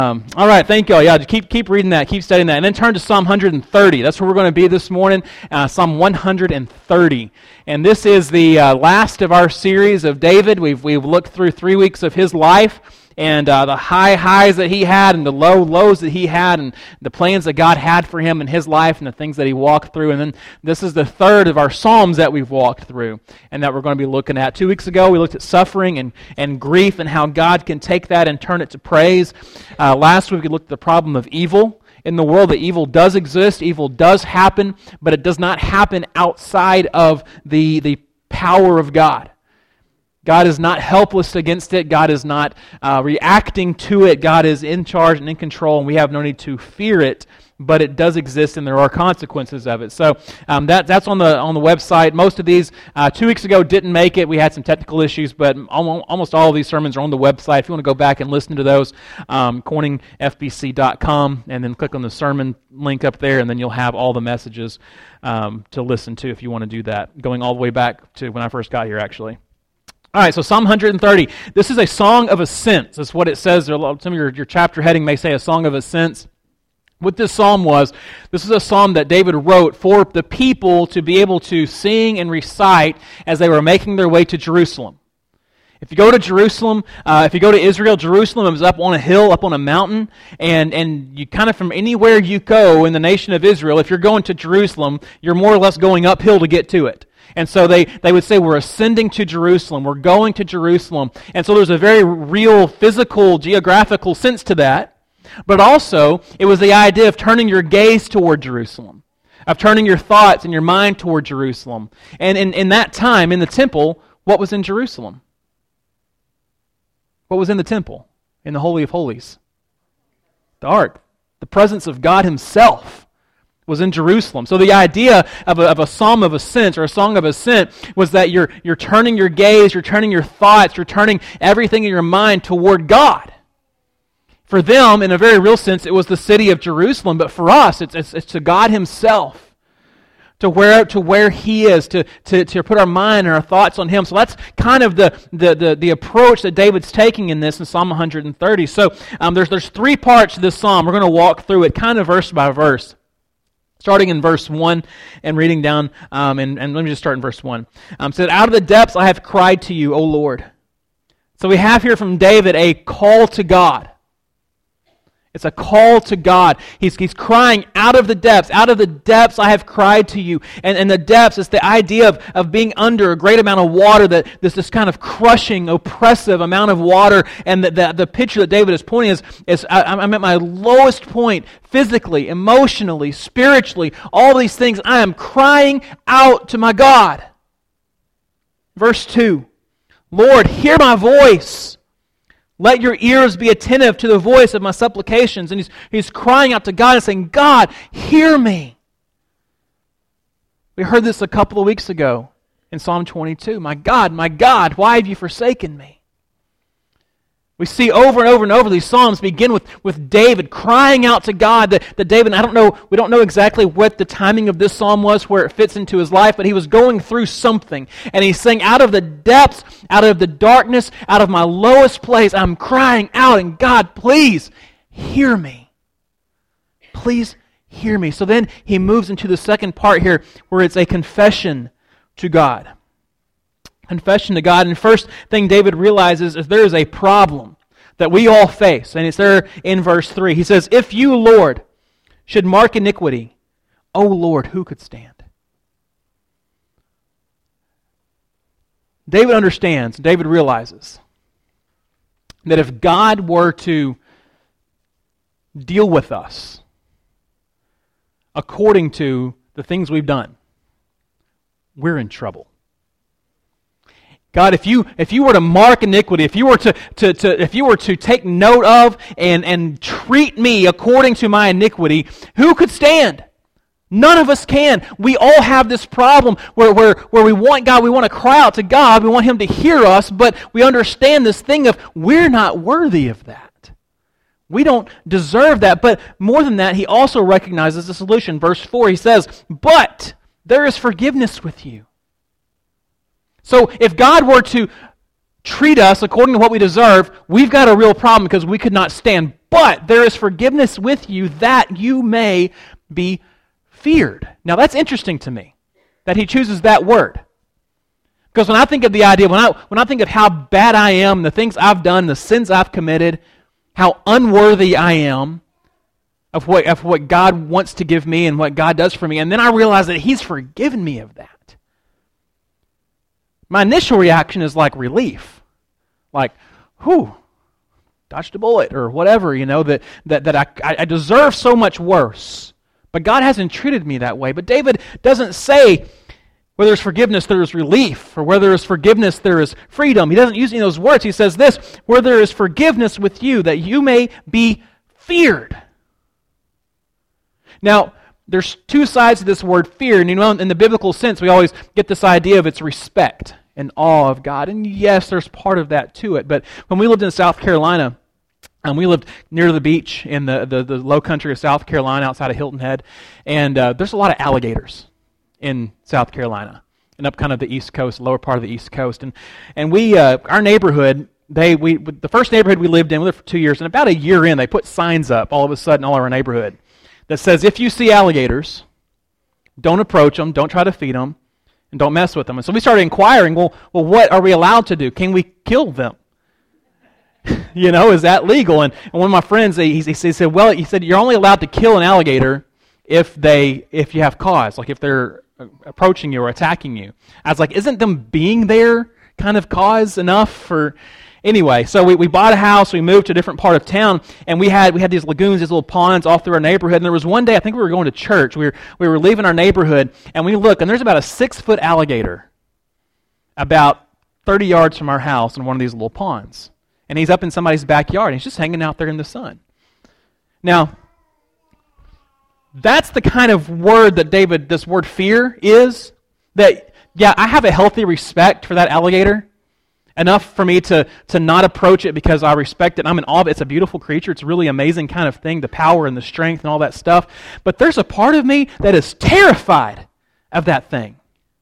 All right, thank you all. Yeah, keep reading that, keep studying that. And then turn to Psalm 130. That's where we're going to be this morning, Psalm 130. And this is the last of our series of David. We've looked through 3 weeks of his life, and the highs that he had and the lows that he had, and the plans that God had for him in his life and the things that he walked through. And then this is the third of our Psalms that we've walked through and that we're going to be looking at. 2 weeks ago, we looked at suffering and grief and how God can take that and turn it to praise. Last week, we looked at the problem of evil in the world. That evil does exist, evil does happen, but it does not happen outside of the power of God. God is not helpless against it. God is not reacting to it. God is in charge and in control, and we have no need to fear it, but it does exist, and there are consequences of it. So that's on the website. Most of these 2 weeks ago didn't make it. We had some technical issues, but almost all of these sermons are on the website. If you want to go back and listen to those, corningfbc.com, and then click on the sermon link up there, and then you'll have all the messages to listen to if you want to do that, going all the way back to when I first got here, actually. All right, so Psalm 130. This is a song of ascents. That's what it says. Some of your chapter heading may say a song of ascents. What this psalm was, this is a psalm that David wrote for the people to be able to sing and recite as they were making their way to Jerusalem. If you go to Jerusalem, if you go to Israel, Jerusalem is up on a hill, up on a mountain, and you kind of from anywhere you go in the nation of Israel, if you're going to Jerusalem, you're more or less going uphill to get to it. And so they would say, we're ascending to Jerusalem, we're going to Jerusalem. And so there's a very real physical, geographical sense to that. But also, it was the idea of turning your gaze toward Jerusalem, of turning your thoughts and your mind toward Jerusalem. And in that time, in the temple, what was in Jerusalem? What was in the temple, in the Holy of Holies? The ark, the presence of God Himself was in Jerusalem. So the idea of a psalm of ascent or a song of ascent was that you're turning your gaze, you're turning your thoughts, you're turning everything in your mind toward God. For them, in a very real sense, it was the city of Jerusalem, but for us, it's to God Himself, to where He is, to put our mind and our thoughts on Him. So that's kind of the approach that David's taking in this in Psalm 130. So there's 3 parts to this psalm. We're going to walk through it kind of verse by verse. Starting in verse 1 and reading down, and let me just start in verse 1. It said, "Out of the depths I have cried to you, O Lord." So we have here from David a call to God. It's a call to God. He's crying out of the depths. Out of the depths I have cried to you. And the depths is the idea of being under a great amount of water, that there's this kind of crushing, oppressive amount of water. And the picture that David is pointing is I'm at my lowest point, physically, emotionally, spiritually, all these things. I am crying out to my God. Verse 2, "Lord, hear my voice. Let your ears be attentive to the voice of my supplications." And he's crying out to God and saying, "God, hear me." We heard this a couple of weeks ago in Psalm 22. My God, why have you forsaken me?" We see over and over and over these psalms begin with David crying out to God. That David, we don't know exactly what the timing of this psalm was, where it fits into his life, but he was going through something. And he's saying, out of the depths, out of the darkness, out of my lowest place, I'm crying out, and God, please hear me. Please hear me. So then he moves into the second part here, where it's a confession to God. Confession to God. And the first thing David realizes is there is a problem that we all face. And it's there in verse 3. He says, "If you, Lord, should mark iniquity, O Lord, who could stand?" David understands, David realizes that if God were to deal with us according to the things we've done, we're in trouble. God, if you were to mark iniquity, if you were to take note of and treat me according to my iniquity, who could stand? None of us can. We all have this problem where we want God, we want to cry out to God, we want Him to hear us, but we understand this thing of we're not worthy of that. We don't deserve that. But more than that, he also recognizes the solution. Verse 4, he says, "But there is forgiveness with you." So if God were to treat us according to what we deserve, we've got a real problem because we could not stand but there is forgiveness with you that you may be feared. Now that's interesting to me, that he chooses that word. Because when I think of the idea, when I think of how bad I am, the things I've done, the sins I've committed, how unworthy I am of what God wants to give me and what God does for me, and then I realize that he's forgiven me of that. My initial reaction is like relief. Like, whew, dodged a bullet or whatever, that I deserve so much worse. But God hasn't treated me that way. But David doesn't say, where there's forgiveness, there is relief, or where there is forgiveness, there is freedom. He doesn't use any of those words. He says this, where there is forgiveness with you, that you may be feared. Now, there's two sides to this word fear, and in the biblical sense, we always get this idea of its respect and awe of God. And yes, there's part of that to it. But when we lived in South Carolina, we lived near the beach in the low country of South Carolina outside of Hilton Head, and there's a lot of alligators in South Carolina and up kind of the East Coast, lower part of the East Coast. And we, our neighborhood, the first neighborhood we lived in, we lived for 2 years, and about a year in, they put signs up all of a sudden all over our neighborhood that says, if you see alligators, don't approach them, don't try to feed them, and don't mess with them. And so we started inquiring, well, what are we allowed to do? Can we kill them? Is that legal? And one of my friends, he said, you're only allowed to kill an alligator if you have cause, like if they're approaching you or attacking you. I was like, isn't them being there kind of cause enough for... Anyway, so we bought a house, we moved to a different part of town, and we had these lagoons, these little ponds all through our neighborhood, and there was one day, I think we were going to church, we were leaving our neighborhood, and we look, and there's about a 6-foot alligator about 30 yards from our house in one of these little ponds. And he's up in somebody's backyard, and he's just hanging out there in the sun. Now, that's the kind of word that this word fear is, that, yeah, I have a healthy respect for that alligator, enough for me to not approach it because I respect it. I'm in awe of it. It's a beautiful creature. It's a really amazing kind of thing, the power and the strength and all that stuff. But there's a part of me that is terrified of that thing.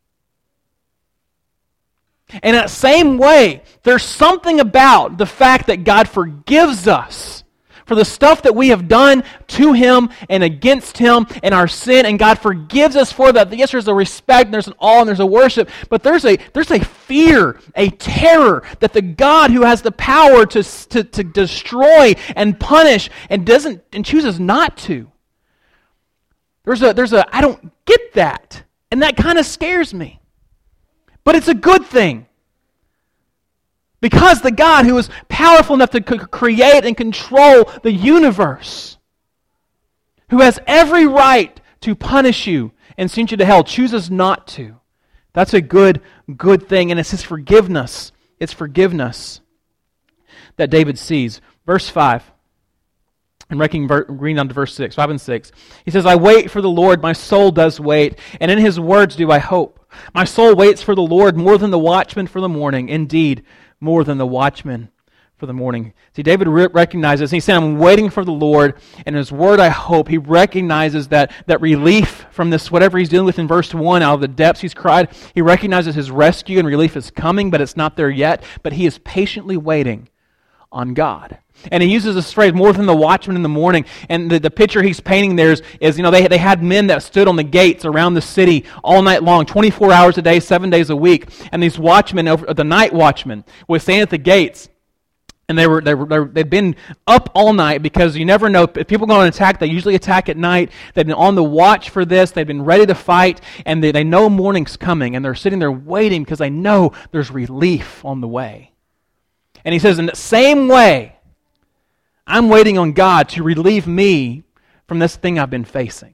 And in that same way, there's something about the fact that God forgives us for the stuff that we have done to Him and against Him and our sin, and God forgives us for that. Yes, there's a respect, and there's an awe, and there's a worship, but there's a fear, a terror that the God who has the power to destroy and punish and chooses not to. There's a I don't get that, and that kind of scares me. But it's a good thing. Because the God who is powerful enough to create and control the universe, who has every right to punish you and send you to hell, chooses not to. That's a good thing, and it's His forgiveness. It's forgiveness that David sees. Verse 5, and reading on to verse 6, 5 and 6. He says, I wait for the Lord, my soul does wait, and in His words do I hope. My soul waits for the Lord more than the watchman for the morning. Indeed, more than the watchman for the morning. See, David recognizes, he said, I'm waiting for the Lord, and in His word I hope. He recognizes that relief from this, whatever he's dealing with in verse 1, out of the depths he's cried, he recognizes his rescue and relief is coming, but it's not there yet. But he is patiently waiting on God. And he uses this phrase, more than the watchman in the morning. And the picture he's painting there is they had men that stood on the gates around the city all night long, 24 hours a day, 7 days a week. And these watchmen, the night watchmen, would stand at the gates. And they'd been up all night, because you never know, if people are going to attack, they usually attack at night. They've been on the watch for this. They've been ready to fight, and they know morning's coming. And they're sitting there waiting because they know there's relief on the way. And he says, in the same way, I'm waiting on God to relieve me from this thing I've been facing.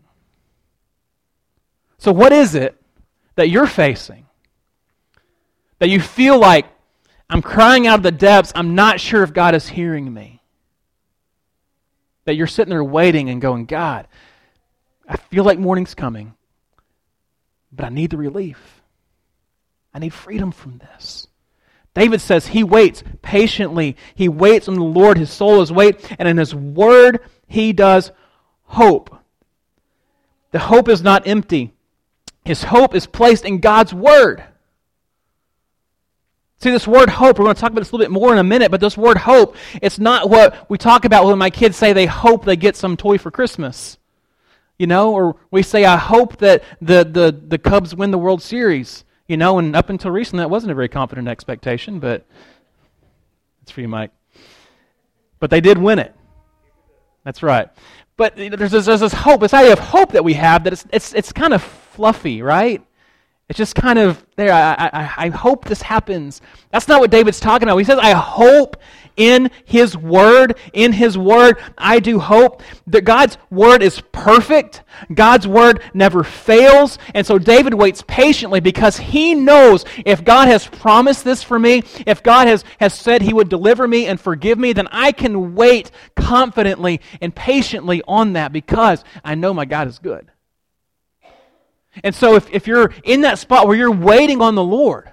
So what is it that you're facing? That you feel like, I'm crying out of the depths, I'm not sure if God is hearing me. That you're sitting there waiting and going, God, I feel like morning's coming, but I need the relief. I need freedom from this. David says he waits patiently. He waits on the Lord. His soul is wait, and in His word he does hope. The hope is not empty. His hope is placed in God's word. See, this word hope, we're going to talk about this a little bit more in a minute, but this word hope, it's not what we talk about when my kids say they hope they get some toy for Christmas. Or we say, I hope that the Cubs win the World Series. And up until recently, that wasn't a very confident expectation, but it's for you, Mike. But they did win it. That's right. But there's this hope, this idea of hope that we have that it's kind of fluffy, right? It's just kind of there. I hope this happens. That's not what David's talking about. He says, I hope in His Word. In His Word, I do hope that God's Word is perfect. God's Word never fails. And so David waits patiently because he knows if God has promised this for me, if God has said He would deliver me and forgive me, then I can wait confidently and patiently on that because I know my God is good. And so if you're in that spot where you're waiting on the Lord,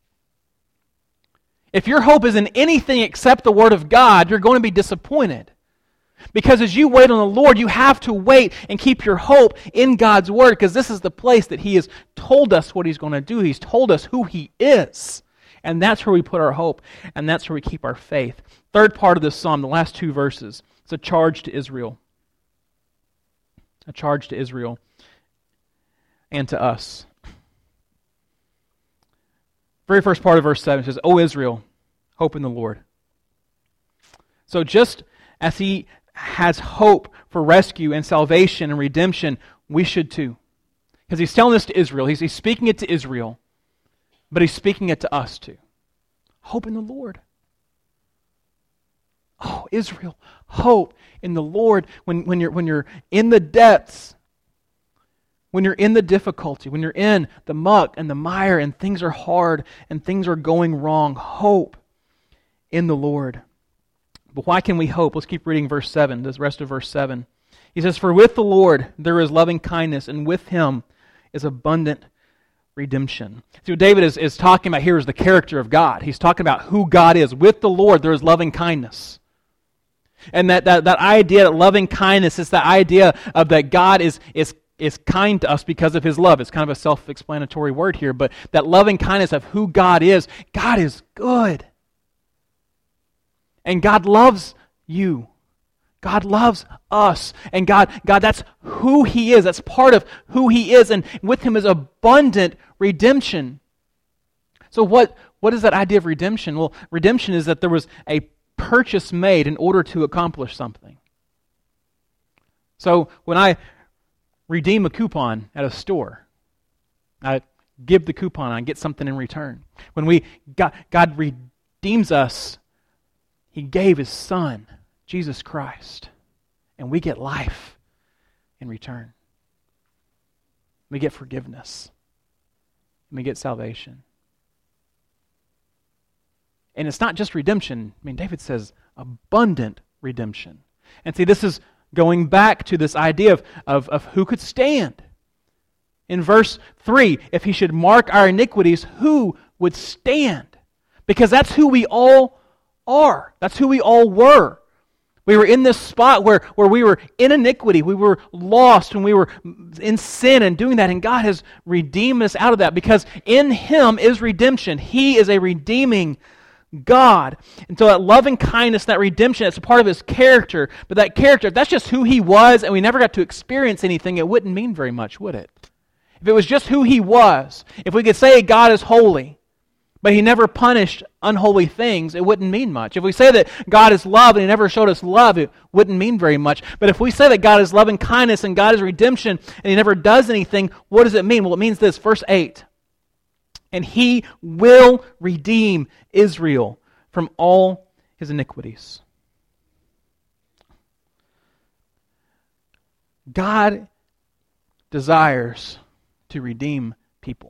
if your hope is in anything except the Word of God, you're going to be disappointed. Because as you wait on the Lord, you have to wait and keep your hope in God's Word, because this is the place that He has told us what He's going to do. He's told us who He is. And that's where we put our hope, and that's where we keep our faith. Third part of this psalm, the last two verses, it's a charge to Israel. A charge to Israel and to us. Very first part of verse 7 says, O Israel, hope in the Lord. So just as He has hope for rescue and salvation and redemption, we should too. Because He's telling this to Israel. He's speaking it to Israel, but He's speaking it to us too. Hope in the Lord. Oh, Israel, hope in the Lord when you're in the depths. When you're in the difficulty, when you're in the muck and the mire and things are hard and things are going wrong, hope in the Lord. But why can we hope? Let's keep reading verse 7, the rest of verse 7. He says, For with the Lord there is loving kindness, and with Him is abundant redemption. See, what David is talking about here is the character of God. He's talking about who God is. With the Lord there is loving kindness. And that idea that loving kindness is the idea of that God is kind to us because of His love. It's kind of a self-explanatory word here, but that loving kindness of who God is good. And God loves you. God loves us. And God, that's who He is. That's part of who He is. And with Him is abundant redemption. So what is that idea of redemption? Well, redemption is that there was a purchase made in order to accomplish something. So when I redeem a coupon at a store, I give the coupon, I get something in return. When God redeems us, He gave His Son, Jesus Christ, and we get life in return. We get forgiveness. And we get salvation. And it's not just redemption. I mean, David says abundant redemption. And see, this is going back to this idea of who could stand. In verse 3, if He should mark our iniquities, who would stand? Because that's who we all are. That's who we all were. We were in this spot where we were in iniquity. We were lost when we were in sin and doing that. And God has redeemed us out of that because in Him is redemption. He is a redeeming God. And so that loving kindness, that redemption, it's a part of His character. But that character, if that's just who He was and we never got to experience anything, it wouldn't mean very much, would it? If it was just who He was, if we could say God is holy, but He never punished unholy things, it wouldn't mean much. If we say that God is love and He never showed us love, it wouldn't mean very much. But if we say that God is loving kindness and God is redemption and He never does anything, what does it mean? Well, it means this, verse 8. And He will redeem Israel from all his iniquities. God desires to redeem people.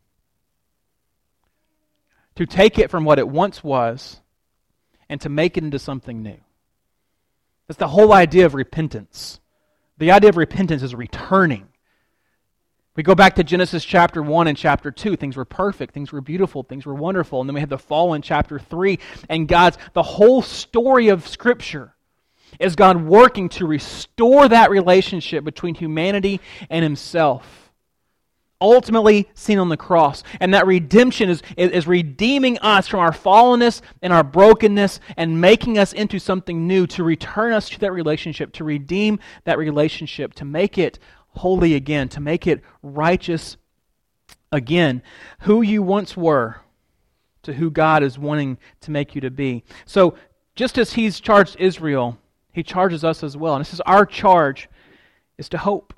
To take it from what it once was and to make it into something new. That's the whole idea of repentance. The idea of repentance is returning. We go back to Genesis chapter 1 and chapter 2. Things were perfect. Things were beautiful. Things were wonderful. And then we had the fall in chapter 3. And the whole story of Scripture is God working to restore that relationship between humanity and Himself. ultimately seen on the cross. And that redemption is redeeming us from our fallenness and our brokenness and making us into something new, to return us to that relationship, to redeem that relationship, to make it holy again, to make it righteous again. Who you once were to who God is wanting to make you to be. So just as He's charged Israel, He charges us as well. And this is our charge, is to hope.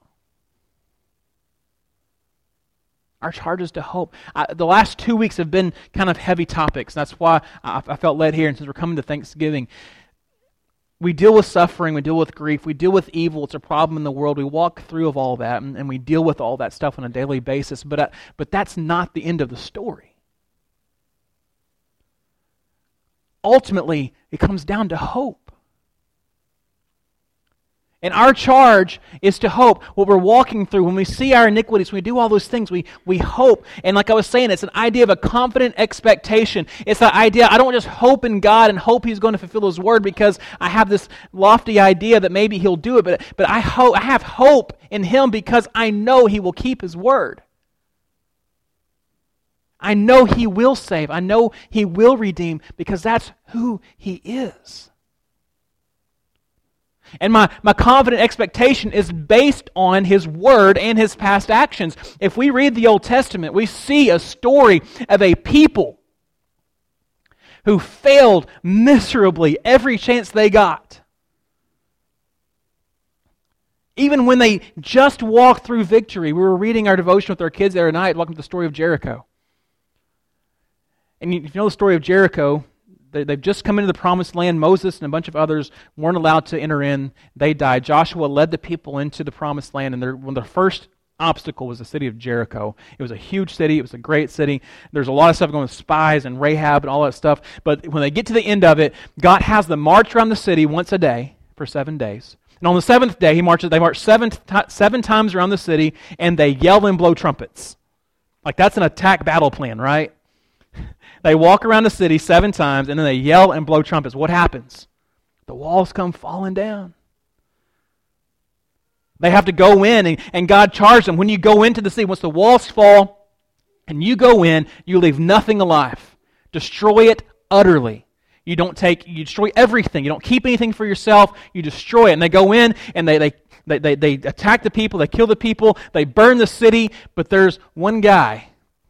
Our charge is to hope. The last 2 weeks have been kind of heavy topics. That's why I felt led here. And since we're coming to Thanksgiving, we deal with suffering, we deal with grief, we deal with evil. It's a problem in the world. We walk through of all that, and we deal with all that stuff on a daily basis. But that's not the end of the story. Ultimately, it comes down to hope. And our charge is to hope. What we're walking through, when we see our iniquities, when we do all those things, we hope. And like I was saying, it's an idea of a confident expectation. It's the idea, I don't just hope in God and hope He's going to fulfill His word because I have this lofty idea that maybe He'll do it. But I have hope in Him because I know He will keep His word. I know He will save. I know He will redeem because that's who He is. And my confident expectation is based on His word and His past actions. If we read the Old Testament, we see a story of a people who failed miserably every chance they got. Even when they just walked through victory. We were reading our devotion with our kids the other night, walking through the story of Jericho. And if you know the story of Jericho, they've just come into the promised land. Moses and a bunch of others weren't allowed to enter in. They died. Joshua led the people into the promised land, and one of the first obstacle was the city of Jericho. It was a huge city. It was a great city. There's a lot of stuff going with spies and Rahab and all that stuff. But when they get to the end of it, God has them march around the city once a day for 7 days. And on the seventh day, they march seven times around the city, and they yell and blow trumpets. Like, that's an attack battle plan, right? They walk around the city 7 times, and then they yell and blow trumpets. What happens? The walls come falling down. They have to go in, and God charged them. When you go into the city, once the walls fall, and you go in, you leave nothing alive. Destroy it utterly. You destroy everything. You don't keep anything for yourself. You destroy it. And they go in, and they attack the people. They kill the people. They burn the city. But there's one guy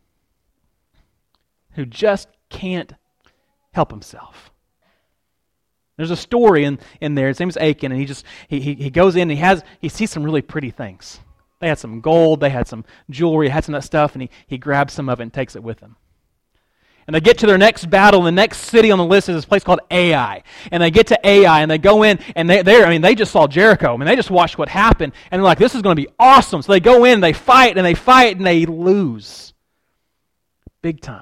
who just can't help himself. There's a story in there. His name is Achan, and he goes in and he sees some really pretty things. They had some gold, they had some jewelry, had some of that stuff, and he grabs some of it and takes it with him. And they get to their next battle, and the next city on the list is this place called Ai. And they get to Ai, and they go in, and they just saw Jericho. I mean, they just watched what happened, and they're like, this is going to be awesome. So they go in, and they fight, and they lose. Big time.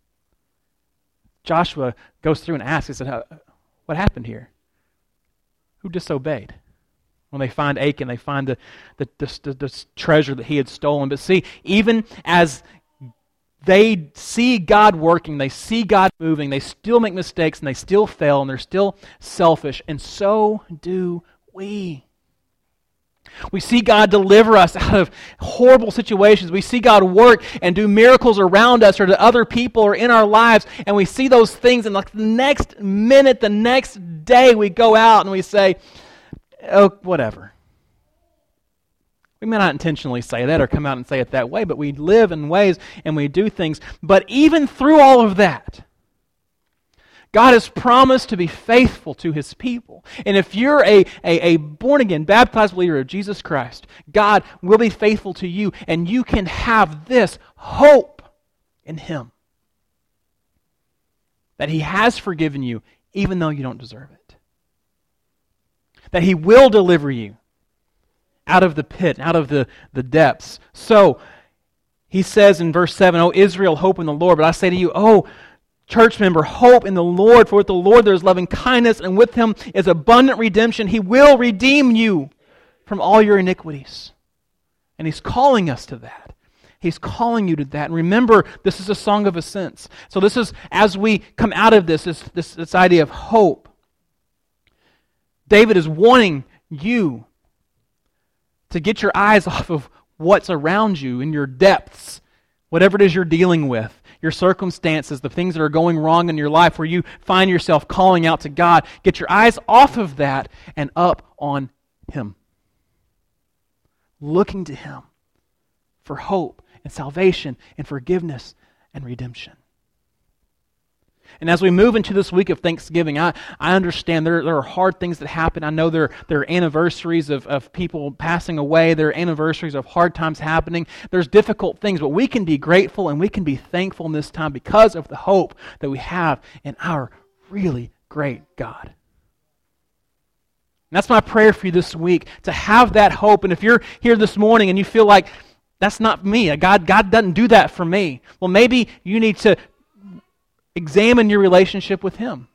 Joshua goes through and asks, he said, what happened here? Who disobeyed? When they find Achan, they find the treasure that he had stolen. But see, even as they see God working, they see God moving, they still make mistakes, and they still fail, and they're still selfish, and so do we. We see God deliver us out of horrible situations. We see God work and do miracles around us or to other people or in our lives, and we see those things, and like the next minute, the next day, we go out and we say, oh, whatever. We may not intentionally say that or come out and say it that way, but we live in ways and we do things. But even through all of that, God has promised to be faithful to His people. And if you're a born-again, baptized believer of Jesus Christ, God will be faithful to you, and you can have this hope in Him. That He has forgiven you, even though you don't deserve it. That He will deliver you out of the pit, out of the depths. So, He says in verse 7, O Israel, hope in the Lord. But I say to you, oh, church member, hope in the Lord, for with the Lord there is loving kindness, and with Him is abundant redemption. He will redeem you from all your iniquities. And He's calling us to that. He's calling you to that. And remember, this is a song of ascents. So this is, as we come out of this idea of hope, David is wanting you to get your eyes off of what's around you, in your depths, whatever it is you're dealing with, your circumstances, the things that are going wrong in your life where you find yourself calling out to God. Get your eyes off of that and up on Him. Looking to Him for hope and salvation and forgiveness and redemption. And as we move into this week of Thanksgiving, I understand there are hard things that happen. I know there are anniversaries of people passing away. There are anniversaries of hard times happening. There's difficult things, but we can be grateful and we can be thankful in this time because of the hope that we have in our really great God. And that's my prayer for you this week, to have that hope. And if you're here this morning and you feel like, that's not me, God doesn't do that for me, well, maybe you need to examine your relationship with Him.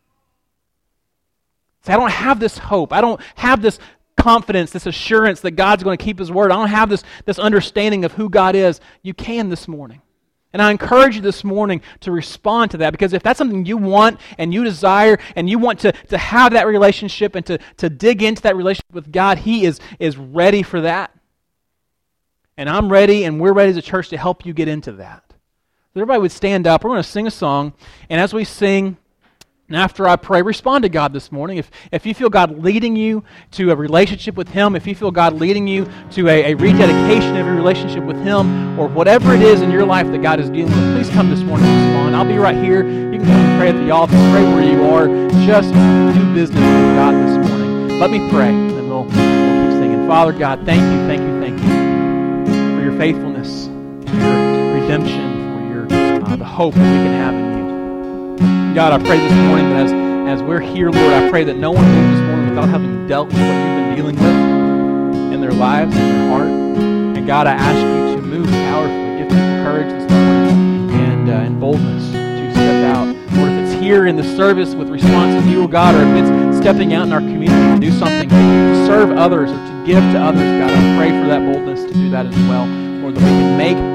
Say, I don't have this hope. I don't have this confidence, this assurance that God's going to keep His word. I don't have this understanding of who God is. You can this morning. And I encourage you this morning to respond to that, because if that's something you want and you desire and you want to have that relationship and to dig into that relationship with God, He is ready for that. And I'm ready and we're ready as a church to help you get into that. Everybody would stand up. We're going to sing a song. And as we sing, and after I pray, respond to God this morning. If you feel God leading you to a relationship with Him, if you feel God leading you to a rededication of your relationship with Him, or whatever it is in your life that God is dealing with, please come this morning and respond. I'll be right here. You can come and pray at the altar. Pray where you are. Just do business with God this morning. Let me pray, and then we'll keep singing. Father God, thank you for your faithfulness, for your redemption, the hope that we can have in you. God, I pray this morning that as we're here, Lord, I pray that no one leaves this morning without having dealt with what you've been dealing with in their lives, in their heart. And God, I ask you to move powerfully, give people courage this morning and boldness to step out. Lord, if it's here in the service with response to you, God, or if it's stepping out in our community to do something, to serve others or to give to others, God, I pray for that boldness to do that as well. Lord, that we can make